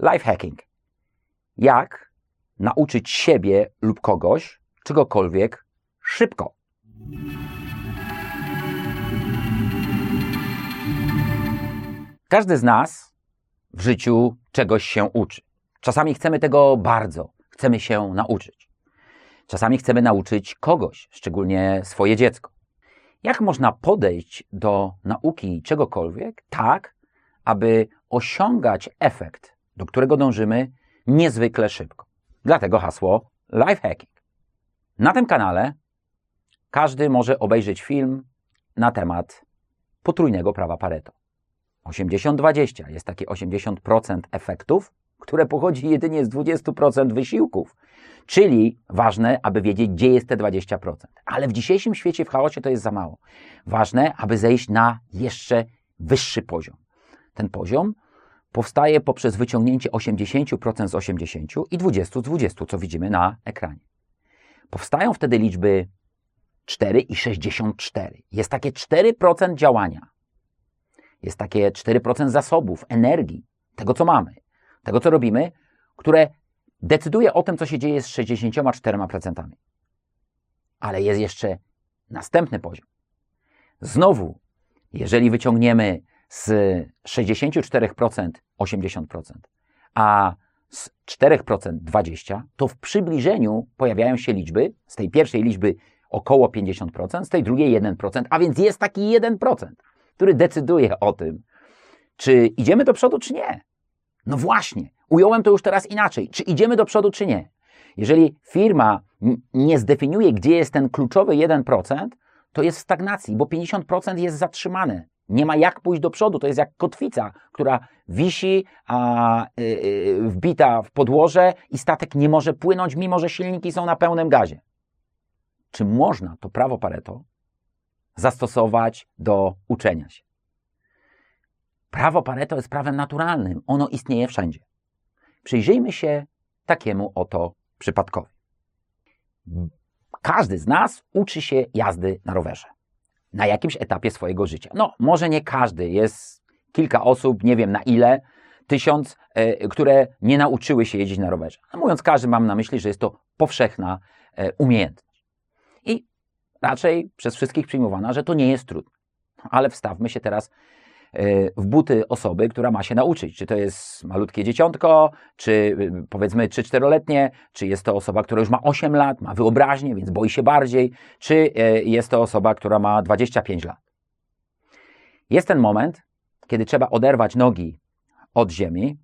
Lifehacking. Jak nauczyć siebie lub kogoś czegokolwiek szybko. Każdy z nas w życiu czegoś się uczy. Czasami chcemy tego bardzo, chcemy się nauczyć. Czasami chcemy nauczyć kogoś, szczególnie swoje dziecko. Jak można podejść do nauki czegokolwiek tak, aby osiągać efekt, do którego dążymy, niezwykle szybko? Dlatego hasło Lifehacking. Na tym kanale każdy może obejrzeć film na temat potrójnego prawa Pareto. 80-20 jest takie 80% efektów, które pochodzi jedynie z 20% wysiłków. Czyli ważne, aby wiedzieć, gdzie jest te 20%. Ale w dzisiejszym świecie, w chaosie to jest za mało. Ważne, aby zejść na jeszcze wyższy poziom. Ten poziom powstaje poprzez wyciągnięcie 80% z 80 i 20 z 20, co widzimy na ekranie. Powstają wtedy liczby 4 i 64. Jest takie 4% działania. Jest takie 4% zasobów, energii, tego co mamy, tego co robimy, które decyduje o tym, co się dzieje z 64%. Ale jest jeszcze następny poziom. Znowu, jeżeli wyciągniemy z 64% 80%, a z 4% 20%, to w przybliżeniu pojawiają się liczby, z tej pierwszej liczby około 50%, z tej drugiej 1%, a więc jest taki 1%, który decyduje o tym, czy idziemy do przodu, czy nie. No właśnie, ująłem to już teraz inaczej. Czy idziemy do przodu, czy nie? Jeżeli firma nie zdefiniuje, gdzie jest ten kluczowy 1%, to jest w stagnacji, bo 50% jest zatrzymane. Nie ma jak pójść do przodu. To jest jak kotwica, która wisi wbita w podłoże i statek nie może płynąć, mimo że silniki są na pełnym gazie. Czy można to prawo Pareto zastosować do uczenia się? Prawo Pareto jest prawem naturalnym. Ono istnieje wszędzie. Przyjrzyjmy się takiemu oto przypadkowi. Każdy z nas uczy się jazdy na rowerze. Na jakimś etapie swojego życia. No, może nie każdy. Jest kilka osób, nie wiem na ile, 1000, które nie nauczyły się jeździć na rowerze. No, mówiąc każdy, mam na myśli, że jest to powszechna umiejętność. I raczej przez wszystkich przyjmowana, że to nie jest trudne. Ale wstawmy się teraz w buty osoby, która ma się nauczyć. Czy to jest malutkie dzieciątko, czy powiedzmy 3-4-letnie, czy jest to osoba, która już ma 8 lat, ma wyobraźnię, więc boi się bardziej, czy jest to osoba, która ma 25 lat. Jest ten moment, kiedy trzeba oderwać nogi od ziemi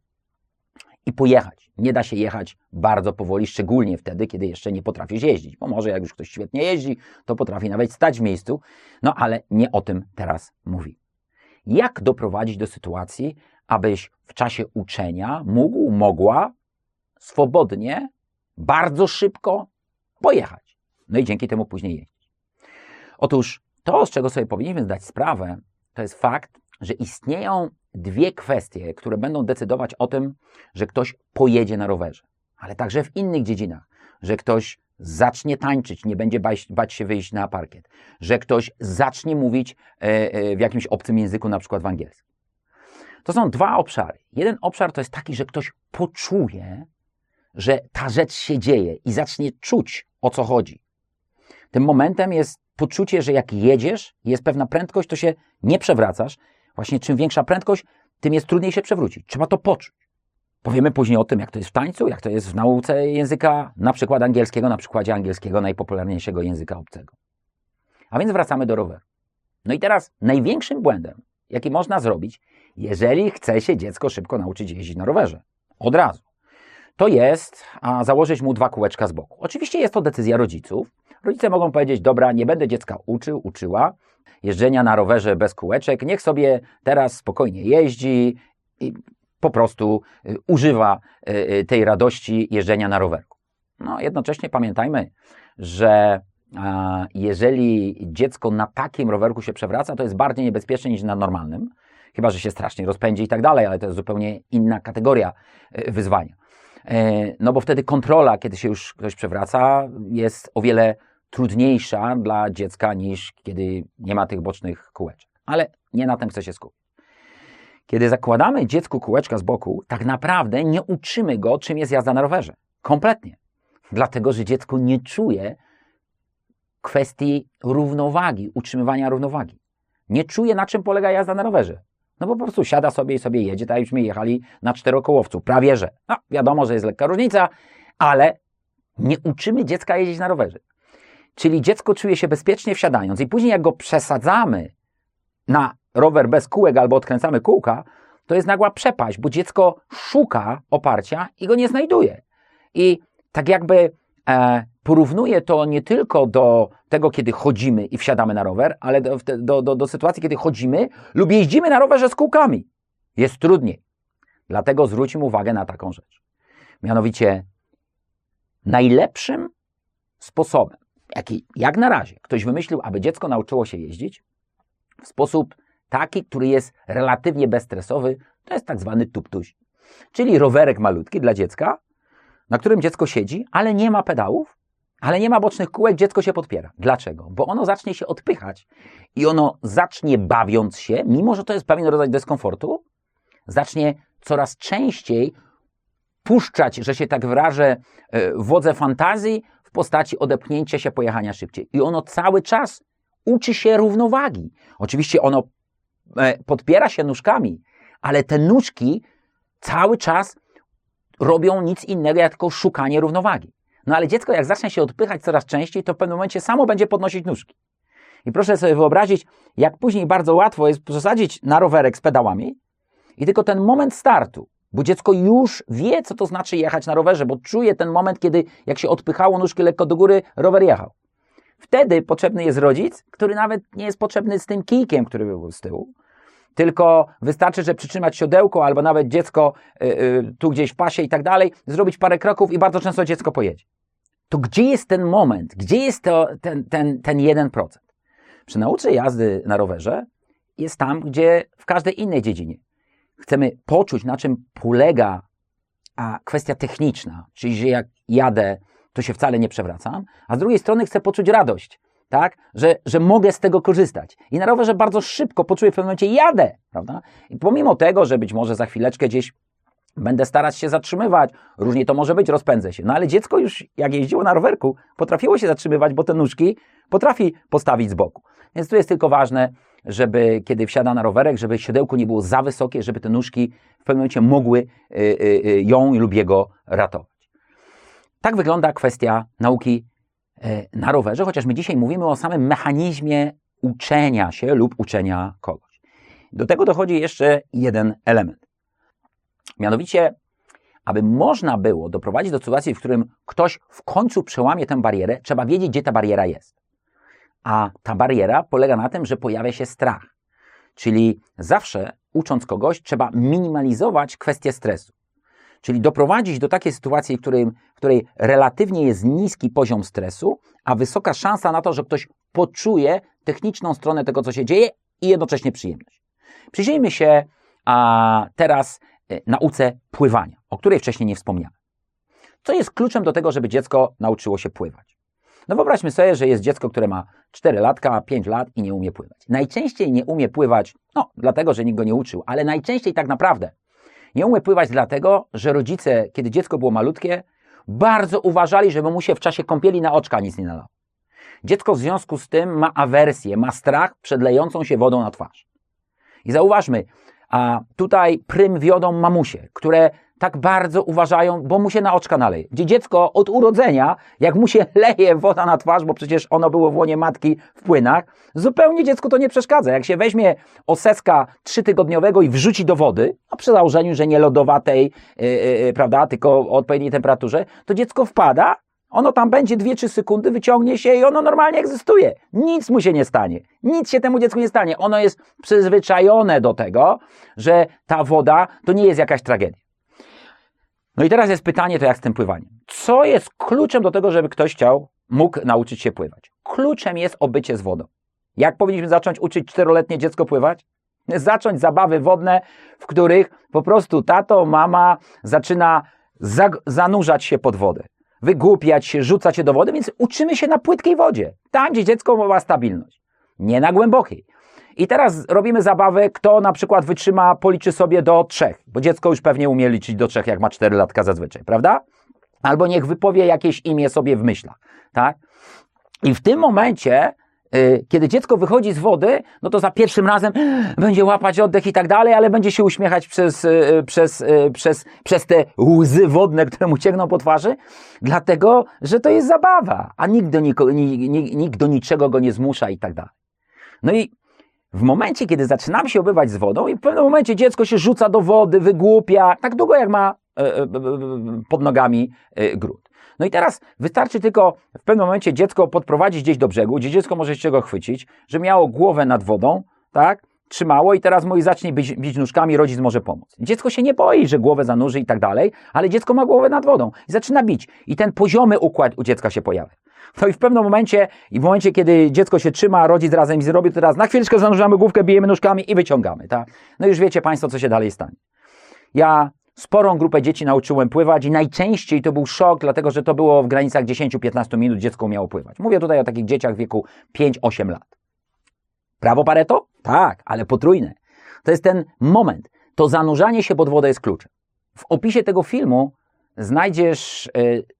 i pojechać. Nie da się jechać bardzo powoli, szczególnie wtedy, kiedy jeszcze nie potrafisz jeździć. Bo może jak już ktoś świetnie jeździ, to potrafi nawet stać w miejscu, no ale nie o tym teraz mówi. Jak doprowadzić do sytuacji, abyś w czasie uczenia mogła swobodnie, bardzo szybko pojechać. No i dzięki temu później jeździć. Otóż to, z czego sobie powinniśmy zdać sprawę, to jest fakt, że istnieją dwie kwestie, które będą decydować o tym, że ktoś pojedzie na rowerze. Ale także w innych dziedzinach, że ktoś zacznie tańczyć, nie będzie bać się wyjść na parkiet, że ktoś zacznie mówić w jakimś obcym języku, na przykład w angielskim. To są dwa obszary. Jeden obszar to jest taki, że ktoś poczuje, że ta rzecz się dzieje i zacznie czuć, o co chodzi. Tym momentem jest poczucie, że jak jedziesz, jest pewna prędkość, to się nie przewracasz. Właśnie czym większa prędkość, tym jest trudniej się przewrócić. Trzeba to poczuć. Powiemy później o tym, jak to jest w tańcu, jak to jest w nauce języka, na przykład angielskiego, na przykładzie angielskiego, najpopularniejszego języka obcego. A więc wracamy do roweru. No i teraz największym błędem, jaki można zrobić, jeżeli chce się dziecko szybko nauczyć jeździć na rowerze, od razu, to jest założyć mu 2 kółeczka z boku. Oczywiście jest to decyzja rodziców. Rodzice mogą powiedzieć, dobra, nie będę dziecka uczyła jeżdżenia na rowerze bez kółeczek, niech sobie teraz spokojnie jeździ i po prostu używa tej radości jeżdżenia na rowerku. No, jednocześnie pamiętajmy, że jeżeli dziecko na takim rowerku się przewraca, to jest bardziej niebezpieczne niż na normalnym, chyba że się strasznie rozpędzi i tak dalej, ale to jest zupełnie inna kategoria wyzwania. No bo wtedy kontrola, kiedy się już ktoś przewraca, jest o wiele trudniejsza dla dziecka niż kiedy nie ma tych bocznych kółeczek. Ale nie na tym chcę się skupić. Kiedy zakładamy dziecku kółeczka z boku, tak naprawdę nie uczymy go, czym jest jazda na rowerze. Kompletnie. Dlatego, że dziecko nie czuje kwestii równowagi, utrzymywania równowagi. Nie czuje, na czym polega jazda na rowerze. No po prostu siada sobie i sobie jedzie, tak jakbyśmy jechali na czterokołowcu. Prawie że. No, wiadomo, że jest lekka różnica, ale nie uczymy dziecka jeździć na rowerze. Czyli dziecko czuje się bezpiecznie wsiadając i później jak go przesadzamy na rower bez kółek albo odkręcamy kółka, to jest nagła przepaść, bo dziecko szuka oparcia i go nie znajduje. I tak jakby porównuje to nie tylko do tego, kiedy chodzimy i wsiadamy na rower, ale do sytuacji, kiedy chodzimy lub jeździmy na rowerze z kółkami. Jest trudniej. Dlatego zwróćmy uwagę na taką rzecz. Mianowicie najlepszym sposobem, jaki jak na razie ktoś wymyślił, aby dziecko nauczyło się jeździć w sposób taki, który jest relatywnie bezstresowy, to jest tak zwany tuptuś. Czyli rowerek malutki dla dziecka, na którym dziecko siedzi, ale nie ma pedałów, ale nie ma bocznych kółek, dziecko się podpiera. Dlaczego? Bo ono zacznie się odpychać i ono zacznie, bawiąc się, mimo że to jest pewien rodzaj dyskomfortu, zacznie coraz częściej puszczać, że się tak wyrażę, wodze fantazji w postaci odepchnięcia się, pojechania szybciej. I ono cały czas uczy się równowagi. Oczywiście ono podpiera się nóżkami, ale te nóżki cały czas robią nic innego, jak tylko szukanie równowagi. No ale dziecko jak zacznie się odpychać coraz częściej, to w pewnym momencie samo będzie podnosić nóżki. I proszę sobie wyobrazić, jak później bardzo łatwo jest przesadzić na rowerek z pedałami i tylko ten moment startu, bo dziecko już wie, co to znaczy jechać na rowerze, bo czuje ten moment, kiedy jak się odpychało nóżki lekko do góry, rower jechał. Wtedy potrzebny jest rodzic, który nawet nie jest potrzebny z tym kijkiem, który był z tyłu, tylko wystarczy, że przytrzymać siodełko albo nawet dziecko tu gdzieś w pasie i tak dalej, zrobić parę kroków i bardzo często dziecko pojedzie. To gdzie jest ten moment? Gdzie jest ten 1%? Przy nauce jazdy na rowerze jest tam, gdzie w każdej innej dziedzinie. Chcemy poczuć, na czym polega kwestia techniczna, czyli że jak jadę, to się wcale nie przewracam, a z drugiej strony chcę poczuć radość, tak? Że mogę z tego korzystać. I na rowerze bardzo szybko poczuję w pewnym momencie jadę, prawda? I pomimo tego, że być może za chwileczkę gdzieś będę starać się zatrzymywać, różnie to może być, rozpędzę się. No ale dziecko już jak jeździło na rowerku, potrafiło się zatrzymywać, bo te nóżki potrafi postawić z boku. Więc tu jest tylko ważne, żeby kiedy wsiada na rowerek, żeby siodełko nie było za wysokie, żeby te nóżki w pewnym momencie mogły ją lub jego ratować. Tak wygląda kwestia nauki na rowerze, chociaż my dzisiaj mówimy o samym mechanizmie uczenia się lub uczenia kogoś. Do tego dochodzi jeszcze jeden element. Mianowicie, aby można było doprowadzić do sytuacji, w którym ktoś w końcu przełamie tę barierę, trzeba wiedzieć, gdzie ta bariera jest. A ta bariera polega na tym, że pojawia się strach. Czyli zawsze ucząc kogoś trzeba minimalizować kwestię stresu. Czyli doprowadzić do takiej sytuacji, w której relatywnie jest niski poziom stresu, a wysoka szansa na to, że ktoś poczuje techniczną stronę tego, co się dzieje i jednocześnie przyjemność. Przyjrzyjmy się teraz nauce pływania, o której wcześniej nie wspomniałem. Co jest kluczem do tego, żeby dziecko nauczyło się pływać? No wyobraźmy sobie, że jest dziecko, które ma 4 latka, 5 lat i nie umie pływać. Najczęściej nie umie pływać, dlatego, że nikt go nie uczył, ale najczęściej tak naprawdę nie umie pływać dlatego, że rodzice, kiedy dziecko było malutkie, bardzo uważali, żeby mu się w czasie kąpieli na oczka nic nie nalało. Dziecko w związku z tym ma awersję, ma strach przed lejącą się wodą na twarz. I zauważmy, a tutaj prym wiodą mamusie, które tak bardzo uważają, bo mu się na oczka naleje. Gdzie dziecko od urodzenia, jak mu się leje woda na twarz, bo przecież ono było w łonie matki w płynach, zupełnie dziecku to nie przeszkadza. Jak się weźmie oseska 3-tygodniowego i wrzuci do wody, przy założeniu, że nie lodowatej, prawda, tylko o odpowiedniej temperaturze, to dziecko wpada, ono tam będzie 2-3 sekundy, wyciągnie się i ono normalnie egzystuje. Nic mu się nie stanie. Nic się temu dziecku nie stanie. Ono jest przyzwyczajone do tego, że ta woda to nie jest jakaś tragedia. No i teraz jest pytanie, to jak z tym pływaniem? Co jest kluczem do tego, żeby ktoś mógł nauczyć się pływać? Kluczem jest obycie z wodą. Jak powinniśmy zacząć uczyć 4-letnie dziecko pływać? Zacząć zabawy wodne, w których po prostu tato, mama zaczyna zanurzać się pod wodę. Wygłupiać się, rzucać się do wody, więc uczymy się na płytkiej wodzie. Tam, gdzie dziecko ma stabilność. Nie na głębokiej. I teraz robimy zabawę, kto na przykład wytrzyma, policzy sobie do 3, bo dziecko już pewnie umie liczyć do 3, jak ma 4 latka zazwyczaj, prawda? Albo niech wypowie jakieś imię sobie w myślach, tak? I w tym momencie, kiedy dziecko wychodzi z wody, no to za pierwszym razem będzie łapać oddech i tak dalej, ale będzie się uśmiechać przez te łzy wodne, które mu ciekną po twarzy, dlatego, że to jest zabawa, a nikt do niczego go nie zmusza i tak dalej. No i w momencie, kiedy zaczynamy się obywać z wodą i w pewnym momencie dziecko się rzuca do wody, wygłupia, tak długo jak ma pod nogami grunt. No i teraz wystarczy tylko w pewnym momencie dziecko podprowadzić gdzieś do brzegu, gdzie dziecko może się czego chwycić, że miało głowę nad wodą, tak, trzymało i teraz mój zacznie bić nóżkami, rodzic może pomóc. Dziecko się nie boi, że głowę zanurzy i tak dalej, ale dziecko ma głowę nad wodą i zaczyna bić. I ten poziomy układ u dziecka się pojawia. No i w pewnym momencie, kiedy dziecko się trzyma, rodzic razem zrobi, to teraz na chwileczkę zanurzamy główkę, bijemy nóżkami i wyciągamy, tak? No już wiecie Państwo, co się dalej stanie. Ja sporą grupę dzieci nauczyłem pływać i najczęściej to był szok, dlatego że to było w granicach 10-15 minut dziecko umiało pływać. Mówię tutaj o takich dzieciach w wieku 5-8 lat. Prawo Pareto? Tak, ale potrójne. To jest ten moment. To zanurzanie się pod wodę jest kluczem. W opisie tego filmu znajdziesz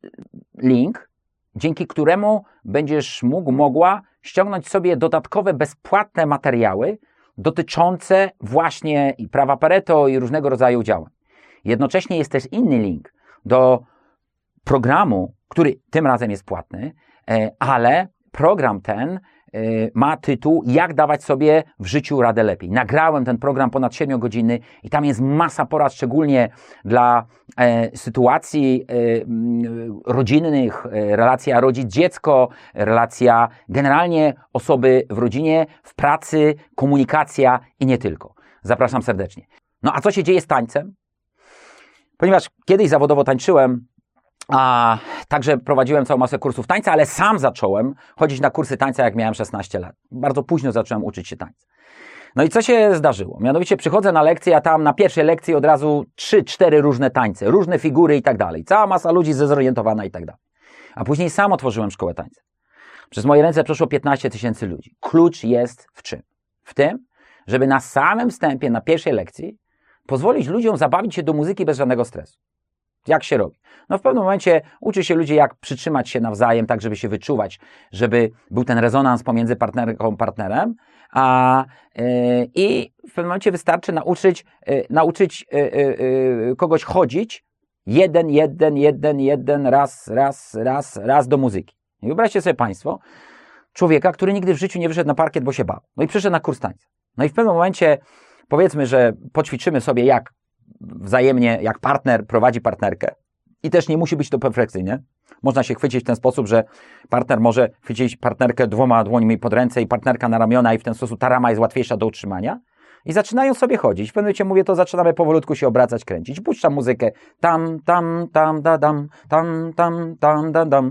link, dzięki któremu będziesz mogła ściągnąć sobie dodatkowe, bezpłatne materiały dotyczące właśnie i prawa Pareto i różnego rodzaju działań. Jednocześnie jest też inny link do programu, który tym razem jest płatny, ale program ten ma tytuł Jak dawać sobie w życiu radę lepiej. Nagrałem ten program ponad 7 godziny i tam jest masa porad, szczególnie dla sytuacji rodzinnych, relacja rodzic-dziecko, relacja generalnie osoby w rodzinie, w pracy, komunikacja i nie tylko. Zapraszam serdecznie. No a co się dzieje z tańcem? Ponieważ kiedyś zawodowo tańczyłem, a także prowadziłem całą masę kursów tańca, ale sam zacząłem chodzić na kursy tańca, jak miałem 16 lat. Bardzo późno zacząłem uczyć się tańca. No i co się zdarzyło? Mianowicie przychodzę na lekcję, a tam na pierwszej lekcji od razu 3-4 różne tańce, różne figury i tak dalej. Cała masa ludzi zezorientowana i tak dalej. A później sam otworzyłem szkołę tańca. Przez moje ręce przeszło 15 000 ludzi. Klucz jest w czym? W tym, żeby na samym wstępie, na pierwszej lekcji pozwolić ludziom zabawić się do muzyki bez żadnego stresu. Jak się robi? No w pewnym momencie uczy się ludzi, jak przytrzymać się nawzajem, tak żeby się wyczuwać, żeby był ten rezonans pomiędzy partnerką a partnerem, i w pewnym momencie wystarczy nauczyć kogoś chodzić jeden, raz do muzyki. I wyobraźcie sobie Państwo człowieka, który nigdy w życiu nie wyszedł na parkiet, bo się bał. No i przyszedł na kurs tańca. No i w pewnym momencie powiedzmy, że poćwiczymy sobie jak wzajemnie, jak partner prowadzi partnerkę. I też nie musi być to perfekcyjnie. Można się chwycić w ten sposób, że partner może chwycić partnerkę 2 dłońmi pod ręce i partnerka na ramiona i w ten sposób ta rama jest łatwiejsza do utrzymania. I zaczynają sobie chodzić. W pewnym momencie mówię, to zaczynamy powolutku się obracać, kręcić. Puszczam muzykę. Tam, da, dam, da, dam,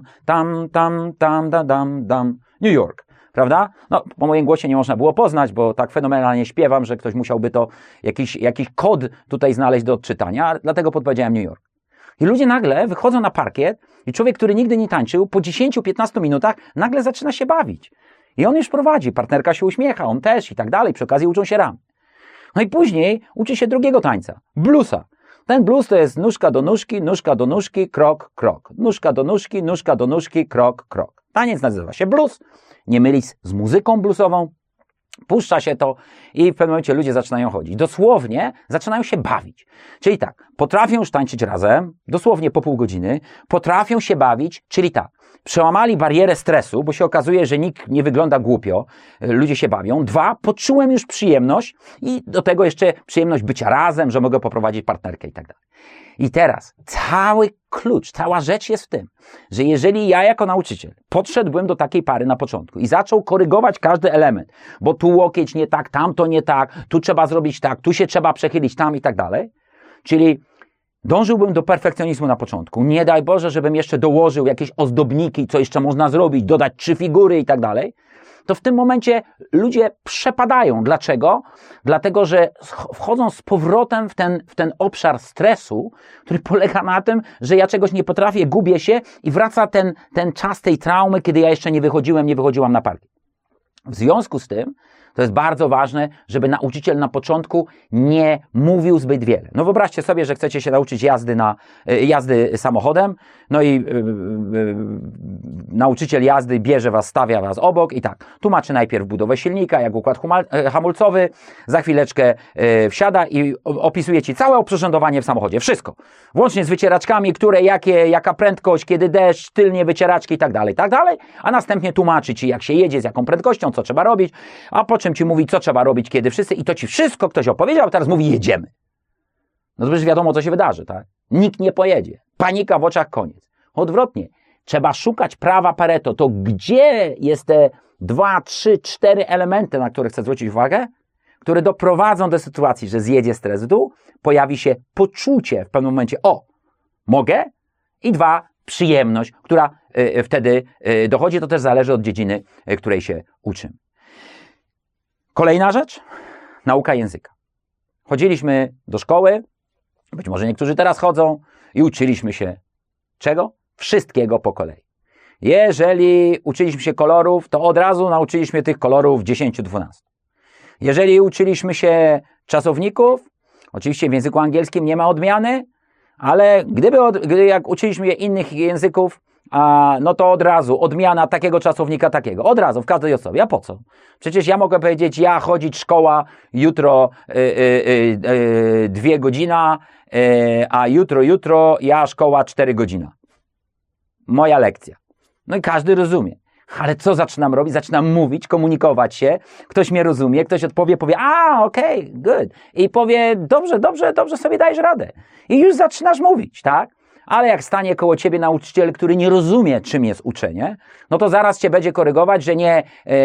da, dam. New York. Prawda? No, po moim głosie nie można było poznać, bo tak fenomenalnie śpiewam, że ktoś musiałby to jakiś kod tutaj znaleźć do odczytania, dlatego podpowiedziałem New York. I ludzie nagle wychodzą na parkiet i człowiek, który nigdy nie tańczył, po 10-15 minutach nagle zaczyna się bawić. I on już prowadzi, partnerka się uśmiecha, on też i tak dalej, przy okazji uczą się ram. No i później uczy się drugiego tańca, bluesa. Ten blues to jest nóżka do nóżki, krok, krok. Nóżka do nóżki, krok, krok. Taniec nazywa się blues. Nie mylić z muzyką bluesową. Puszcza się to i w pewnym momencie ludzie zaczynają chodzić. Dosłownie zaczynają się bawić. Czyli tak, potrafią już tańczyć razem, dosłownie po pół godziny, potrafią się bawić, czyli tak, przełamali barierę stresu, bo się okazuje, że nikt nie wygląda głupio, ludzie się bawią. 2, poczułem już przyjemność i do tego jeszcze przyjemność bycia razem, że mogę poprowadzić partnerkę i tak dalej. I teraz cały klucz, cała rzecz jest w tym, że jeżeli ja jako nauczyciel podszedłbym do takiej pary na początku i zaczął korygować każdy element, bo tu łokieć nie tak, tamto nie tak, tu trzeba zrobić tak, tu się trzeba przechylić tam i tak dalej, czyli dążyłbym do perfekcjonizmu na początku. Nie daj Boże, żebym jeszcze dołożył jakieś ozdobniki, co jeszcze można zrobić, dodać 3 figury i tak dalej, to w tym momencie ludzie przepadają. Dlaczego? Dlatego, że wchodzą z powrotem w ten obszar stresu, który polega na tym, że ja czegoś nie potrafię, gubię się i wraca ten czas tej traumy, kiedy ja jeszcze nie wychodziłam na parkiet. W związku z tym To jest bardzo ważne, żeby nauczyciel na początku nie mówił zbyt wiele. No wyobraźcie sobie, że chcecie się nauczyć jazdy samochodem, no i nauczyciel jazdy bierze was, stawia was obok i tak, tłumaczy najpierw budowę silnika, jak układ hamulcowy, za chwileczkę wsiada i opisuje ci całe oprzyrządowanie w samochodzie, wszystko. Włącznie z wycieraczkami, które, jaka prędkość, kiedy deszcz, tylnie wycieraczki i tak dalej, a następnie tłumaczy ci, jak się jedzie, z jaką prędkością, co trzeba robić, a po czym ci mówi, co trzeba robić, kiedy wszyscy, i to ci wszystko ktoś opowiedział, a teraz mówi, jedziemy. No to już wiadomo, co się wydarzy, tak? Nikt nie pojedzie. Panika w oczach, koniec. Odwrotnie. Trzeba szukać prawa Pareto. To gdzie jest te 2, 3, 4 elementy, na które chcę zwrócić uwagę, które doprowadzą do sytuacji, że zjedzie stres w dół, pojawi się poczucie w pewnym momencie, mogę, i 2, przyjemność, która wtedy dochodzi. To też zależy od dziedziny, której się uczymy. Kolejna rzecz, nauka języka. Chodziliśmy do szkoły, być może niektórzy teraz chodzą i uczyliśmy się czego? Wszystkiego po kolei. Jeżeli uczyliśmy się kolorów, to od razu nauczyliśmy tych kolorów 10-12. Jeżeli uczyliśmy się czasowników, oczywiście w języku angielskim nie ma odmiany, ale jak uczyliśmy je innych języków, no to od razu odmiana takiego czasownika, takiego. Od razu, w każdej osobie. A po co? Przecież ja mogę powiedzieć, ja chodzić szkoła jutro 2 godzina, a jutro ja szkoła 4 godzina. Moja lekcja. No i każdy rozumie. Ale co zaczynam robić? Zaczynam mówić, komunikować się. Ktoś mnie rozumie, ktoś odpowie, powie, okej, good. I powie, dobrze sobie dajesz radę. I już zaczynasz mówić, tak? Ale jak stanie koło ciebie nauczyciel, który nie rozumie, czym jest uczenie, no to zaraz cię będzie korygować, że nie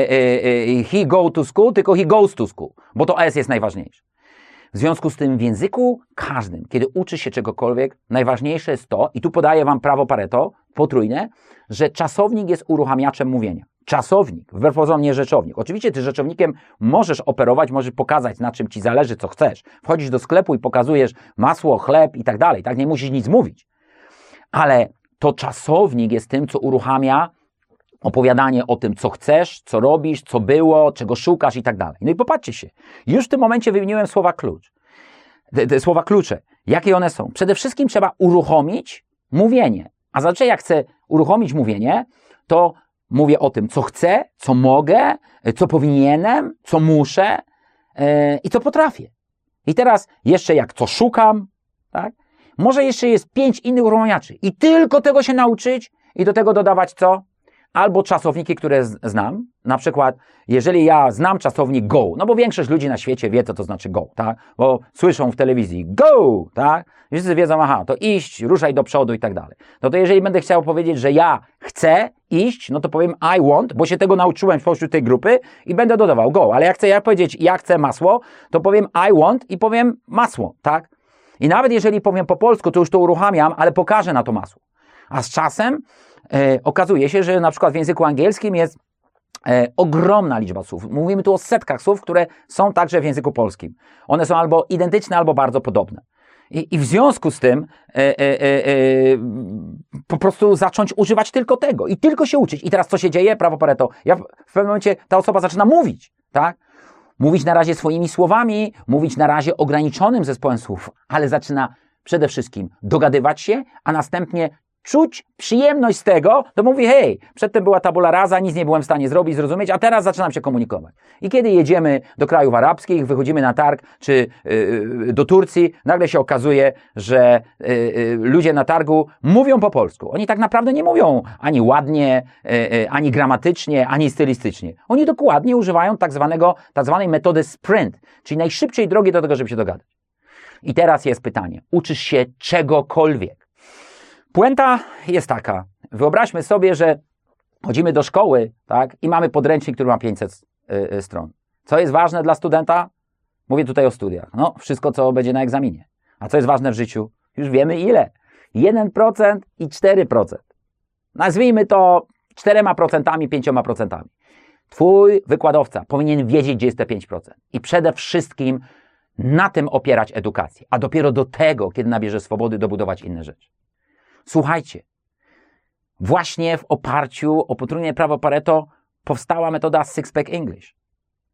he go to school, tylko he goes to school, bo to S jest najważniejsze. W związku z tym w języku każdym, kiedy uczy się czegokolwiek, najważniejsze jest to, i tu podaję wam prawo Pareto, potrójne, że czasownik jest uruchamiaczem mówienia. Czasownik, wbrew pozorom nie rzeczownik. Oczywiście ty rzeczownikiem możesz operować, możesz pokazać, na czym ci zależy, co chcesz. Wchodzisz do sklepu i pokazujesz masło, chleb i tak dalej, tak? Nie musisz nic mówić. Ale to czasownik jest tym, co uruchamia opowiadanie o tym, co chcesz, co robisz, co było, czego szukasz i tak dalej. No i popatrzcie się. Już w tym momencie wymieniłem słowa klucz. Te słowa klucze. Jakie one są? Przede wszystkim trzeba uruchomić mówienie. A zazwyczaj jak chcę uruchomić mówienie, to mówię o tym, co chcę, co mogę, co powinienem, co muszę i co potrafię. I teraz jeszcze jak co szukam, tak? Może jeszcze jest 5 innych uruchamiaczy i tylko tego się nauczyć i do tego dodawać co? Albo czasowniki, które znam. Na przykład, jeżeli ja znam czasownik go, no bo większość ludzi na świecie wie, co to znaczy go, tak? Bo słyszą w telewizji go, tak? I wszyscy wiedzą, to iść, ruszaj do przodu i tak dalej. No to jeżeli będę chciał powiedzieć, że ja chcę iść, no to powiem I want, bo się tego nauczyłem wśród tej grupy i będę dodawał go. Ale jak powiedzieć, ja chcę masło, to powiem I want i powiem masło, tak? I nawet jeżeli powiem po polsku, to już to uruchamiam, ale pokażę na to masło. A z czasem okazuje się, że na przykład w języku angielskim jest ogromna liczba słów. Mówimy tu o setkach słów, które są także w języku polskim. One są albo identyczne, albo bardzo podobne. I w związku z tym po prostu zacząć używać tylko tego i tylko się uczyć. I teraz co się dzieje? Prawo Pareto. W pewnym momencie ta osoba zaczyna mówić, tak? Mówić na razie swoimi słowami, mówić na razie ograniczonym zespołem słów, ale zaczyna przede wszystkim dogadywać się, a następnie czuć przyjemność z tego, to mówi, hej, przedtem była tabula rasa, nic nie byłem w stanie zrobić, zrozumieć, a teraz zaczynam się komunikować. I kiedy jedziemy do krajów arabskich, wychodzimy na targ, czy do Turcji, nagle się okazuje, że ludzie na targu mówią po polsku. Oni tak naprawdę nie mówią ani ładnie, ani gramatycznie, ani stylistycznie. Oni dokładnie używają tak zwanej metody sprint, czyli najszybciej drogi do tego, żeby się dogadać. I teraz jest pytanie, uczysz się czegokolwiek. Puenta jest taka, wyobraźmy sobie, że chodzimy do szkoły, tak, i mamy podręcznik, który ma 500 stron. Co jest ważne dla studenta? Mówię tutaj o studiach. No, wszystko, co będzie na egzaminie. A co jest ważne w życiu? Już wiemy ile. 1% i 4%. Nazwijmy to 4%, 5%. Twój wykładowca powinien wiedzieć, gdzie jest te 5%. I przede wszystkim na tym opierać edukację. A dopiero do tego, kiedy nabierze swobody, dobudować inne rzeczy. Słuchajcie, właśnie w oparciu o potrójne prawo Pareto powstała metoda Six Pack English.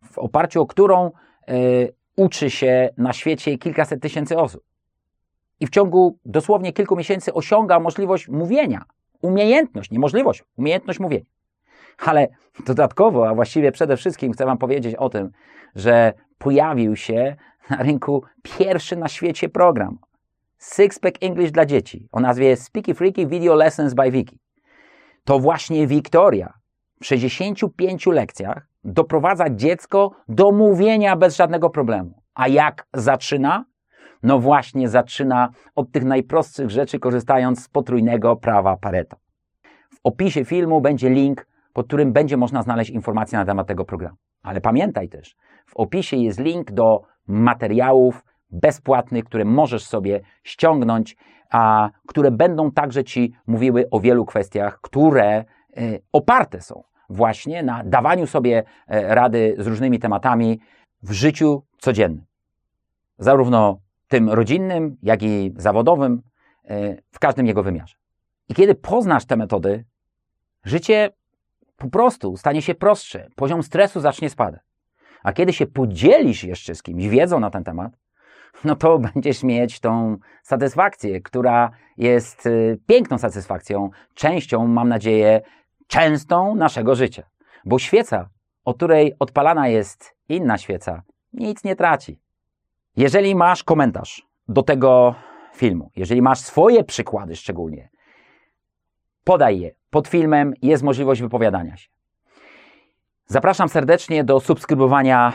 w oparciu o którą uczy się na świecie kilkaset tysięcy osób. I w ciągu dosłownie kilku miesięcy osiąga możliwość mówienia. Umiejętność, nie możliwość, umiejętność mówienia. Ale dodatkowo, a właściwie przede wszystkim chcę Wam powiedzieć o tym, że pojawił się na rynku pierwszy na świecie program Six-Pack English dla dzieci o nazwie Speaky Freaky Video Lessons by Wiki. To właśnie Wiktoria w 65 lekcjach doprowadza dziecko do mówienia bez żadnego problemu. A jak zaczyna? No właśnie zaczyna od tych najprostszych rzeczy, korzystając z potrójnego prawa Pareto. W opisie filmu będzie link, pod którym będzie można znaleźć informacje na temat tego programu. Ale pamiętaj też, w opisie jest link do materiałów bezpłatnych, które możesz sobie ściągnąć, a które będą także Ci mówiły o wielu kwestiach, które oparte są właśnie na dawaniu sobie rady z różnymi tematami w życiu codziennym. Zarówno tym rodzinnym, jak i zawodowym, w każdym jego wymiarze. I kiedy poznasz te metody, życie po prostu stanie się prostsze, poziom stresu zacznie spadać. A kiedy się podzielisz jeszcze z kimś wiedzą na ten temat, no to będziesz mieć tą satysfakcję, która jest piękną satysfakcją, częścią, mam nadzieję, częstą naszego życia. Bo świeca, o której odpalana jest inna świeca, nic nie traci. Jeżeli masz komentarz do tego filmu, jeżeli masz swoje przykłady szczególnie, podaj je. Pod filmem jest możliwość wypowiadania się. Zapraszam serdecznie do subskrybowania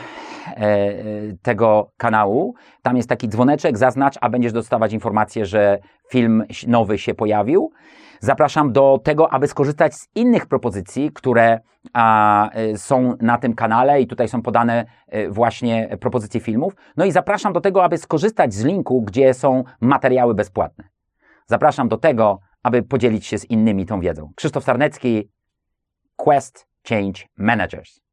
tego kanału. Tam jest taki dzwoneczek, zaznacz, a będziesz dostawać informację, że film nowy się pojawił. Zapraszam do tego, aby skorzystać z innych propozycji, które są na tym kanale i tutaj są podane właśnie propozycje filmów. No i zapraszam do tego, aby skorzystać z linku, gdzie są materiały bezpłatne. Zapraszam do tego, aby podzielić się z innymi tą wiedzą. Krzysztof Sarnecki, Quest Change Managers.